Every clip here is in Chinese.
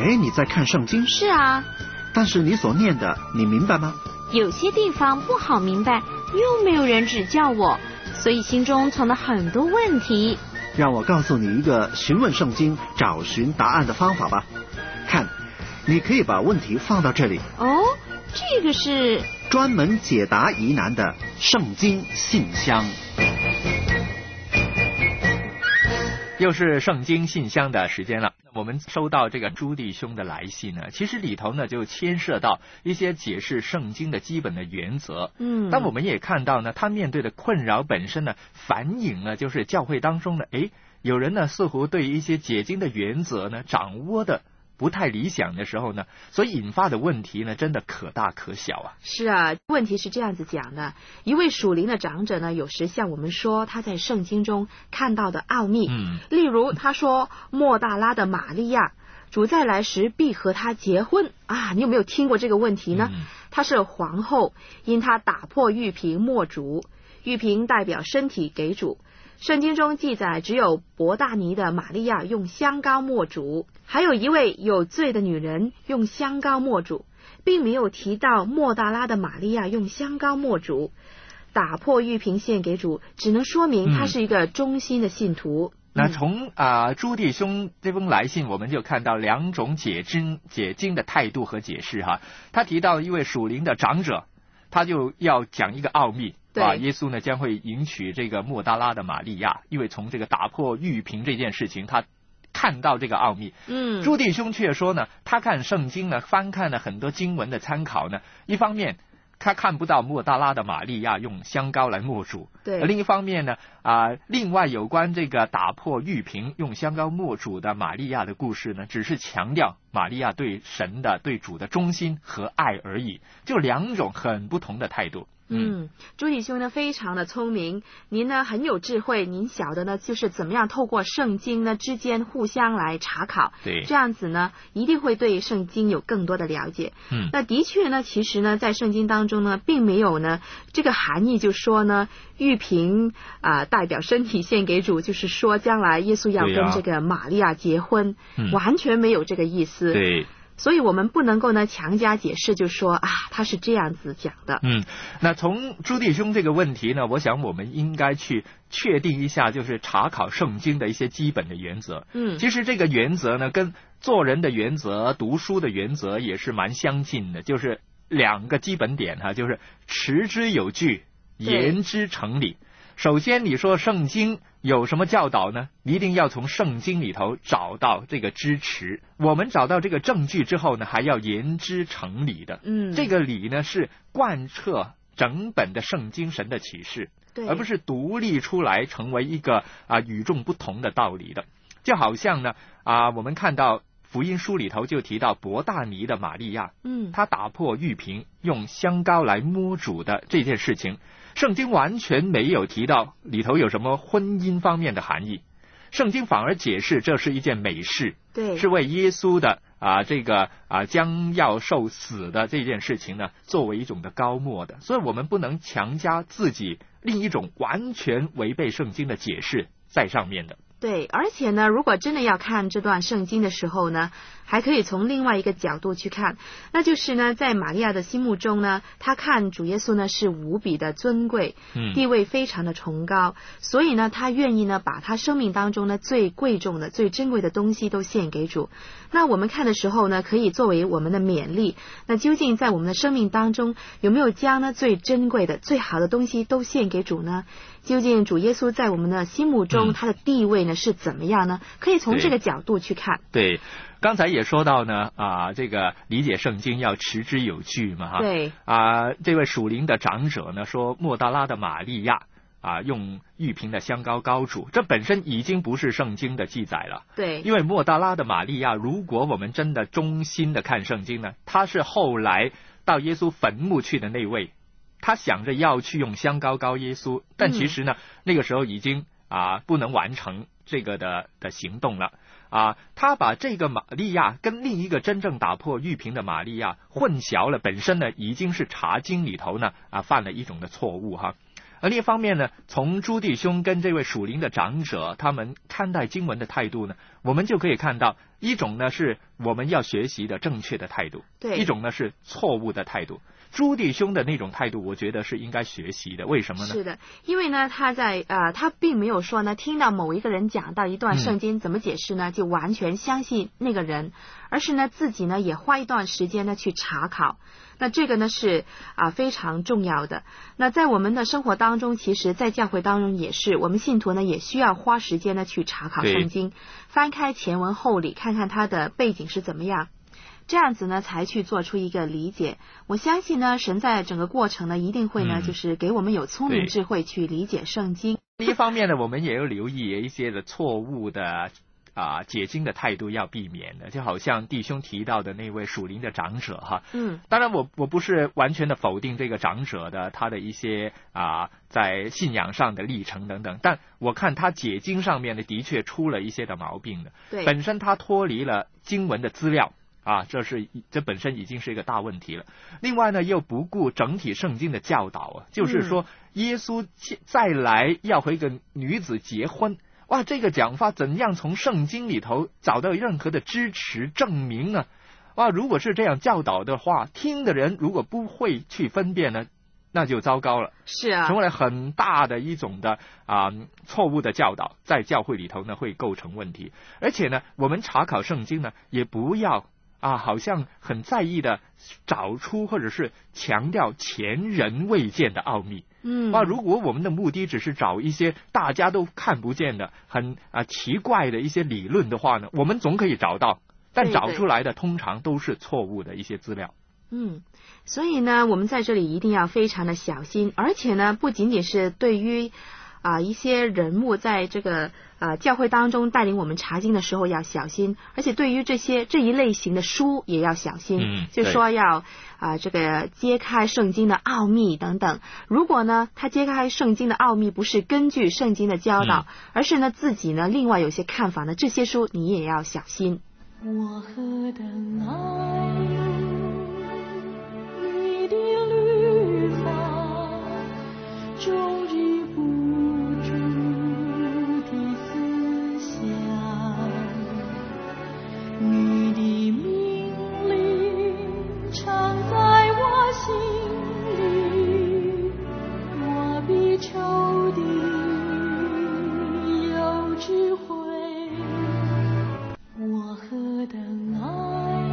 为你在看圣经。 是啊， 但是你所念的，你明白吗？ 有些地方不好明白，又没有人指教我，所以心中存了很多问题。 让我告诉你一个询问圣经、找寻答案的方法吧。看，你可以把问题放到这里。 哦，这个是专门解答疑难的圣经信箱。 又是圣经信箱的时间了。我们收到这个朱弟兄的来信呢，其实里头呢就牵涉到一些解释圣经的基本的原则。但我们也看到呢，他面对的困扰本身呢，反映了就是教会当中呢，有人呢似乎对一些解经的原则呢掌握的不太理想的时候呢，所引发的问题呢，真的可大可小啊。 是啊，问题是这样子讲的：一位属灵的长者呢，有时向我们说他在圣经中看到的奥秘。例如他说莫大拉的玛利亚，主再来时必和他结婚啊！你有没有听过这个问题呢？她是皇后，因她打破玉瓶默主，玉瓶代表身体给主。圣经中记载，只有伯大尼的玛利亚用香膏默主，还有一位有罪的女人用香膏默主，并没有提到莫大拉的玛利亚用香膏默主。打破玉瓶献给主，只能说明他是一个忠心的信徒。 那从朱弟兄这封来信，我们就看到两种解经的态度和解释哈。他提到一位属灵的长者，他就要讲一个奥秘。耶稣呢将会迎娶这个莫大拉的玛利亚，因为从这个打破玉瓶这件事情，他看到这个奥秘。朱弟兄却说呢，他看圣经呢，翻看了很多经文的参考呢，一方面他看不到莫大拉的玛利亚用香膏来默主，另一方面呢，另外有关这个打破玉瓶用香膏默主的玛利亚的故事呢，只是强调玛利亚对神的、对主的忠心和爱而已，就两种很不同的态度。 朱弟兄呢非常的聪明，您呢很有智慧，您晓得呢就是怎么样透过圣经呢之间互相来查考，这样子呢一定会对圣经有更多的了解。那的确呢，其实呢在圣经当中呢并没有呢这个含义，就说呢玉瓶代表身体献给主，就是说将来耶稣要跟这个玛利亚结婚，完全没有这个意思。所以我们不能够呢强加解释，就说他是这样子讲的。 那从朱弟兄这个问题呢，我想我们应该去确定一下，就是查考圣经的一些基本的原则。其实这个原则呢，跟做人的原则、读书的原则也是蛮相近的，就是两个基本点就是持之有据，言之成理。首先你说圣经有什么教导呢？你一定要从圣经里头找到这个支持。我们找到这个证据之后呢，还要言之成理的。这个理呢是贯彻整本的圣经神的启示，而不是独立出来成为一个与众不同的道理的。就好像呢我们看到福音书里头就提到伯大尼的玛利亚，她打破玉瓶用香膏来摸主的这件事情，圣经完全没有提到里头有什么婚姻方面的含义，圣经反而解释这是一件美事，是为耶稣的将要受死的这件事情呢作为一种的膏抹的，所以我们不能强加自己另一种完全违背圣经的解释在上面的。 对，而且呢，如果真的要看这段圣经的时候呢，还可以从另外一个角度去看，那就是呢，在玛利亚的心目中呢，她看主耶稣呢是无比的尊贵，地位非常的崇高，所以呢，她愿意呢把她生命当中呢最贵重的、最珍贵的东西都献给主。那我们看的时候呢，可以作为我们的勉励。那究竟在我们的生命当中，有没有将呢最珍贵的、最好的东西都献给主呢？究竟主耶稣在我们的心目中，他的地位呢是怎么样呢？可以从这个角度去看。 对，刚才也说到呢这个理解圣经要持之有据嘛这位属灵的长者呢说莫大拉的玛利亚用玉瓶的香膏膏主，这本身已经不是圣经的记载了。因为莫大拉的玛利亚，如果我们真的忠心的看圣经呢，她是后来到耶稣坟墓去的那位，他想着要去用香膏膏耶稣，但其实呢那个时候已经不能完成这个的行动了他把这个玛利亚跟另一个真正打破玉瓶的玛利亚混淆了，本身呢已经是查经里头呢犯了一种的错误而另一方面呢，从朱弟兄跟这位属灵的长者他们看待经文的态度呢，我们就可以看到，一种呢是我们要学习的正确的态度， 对， 一种呢是错误的态度。朱弟兄的那种态度，我觉得是应该学习的。为什么呢？ 是的，因为呢，他并没有说呢，听到某一个人讲到一段圣经怎么解释呢，就完全相信那个人，而是呢自己呢也花一段时间呢去查考。那这个呢是非常重要的。那在我们的生活当中，其实在教会当中也是，我们信徒呢也需要花时间呢去查考圣经，翻开前文后理，看看它的背景是怎么样。这样子呢，才去做出一个理解。我相信呢，神在整个过程呢，一定会呢，就是给我们有聪明智慧去理解圣经。 一方面呢，我们也要留意一些的错误的解经的态度要避免的，就好像弟兄提到的那位属灵的长者哈。当然我不是完全的否定这个长者的他的一些在信仰上的历程等等，但我看他解经上面呢，的确出了一些的毛病的。 对， 本身他脱离了经文的资料。这本身已经是一个大问题了。另外呢，又不顾整体圣经的教导就是说耶稣再来要和一个女子结婚，这个讲法怎样从圣经里头找到任何的支持证明呢？如果是这样教导的话，听的人如果不会去分辨呢，那就糟糕了。 是啊， 成为了很大的一种的错误的教导，在教会里头呢会构成问题。而且呢，我们查考圣经呢，也不要好像很在意的找出或者是强调前人未见的奥秘。如果我们的目的只是找一些大家都看不见的很奇怪的一些理论的话呢，我们总可以找到，但找出来的通常都是错误的一些资料。 所以呢，我们在这里一定要非常的小心，而且呢，不仅仅是对于一些人物在这个教会当中带领我们查经的时候要小心，而且对于这一类型的书也要小心。就说要这个揭开圣经的奥秘等等。如果呢，他揭开圣经的奥秘不是根据圣经的教导，而是呢自己呢另外有些看法呢，这些书你也要小心。 我何等爱你的律法，终日不住的思想，你的命令常在我心里，我比仇敌有智慧。我何等爱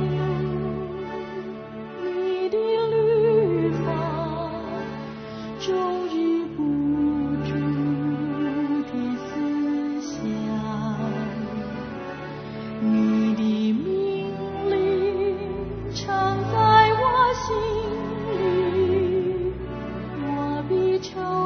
你的律法，终日不住的思想，你的命令常在我心里，我比仇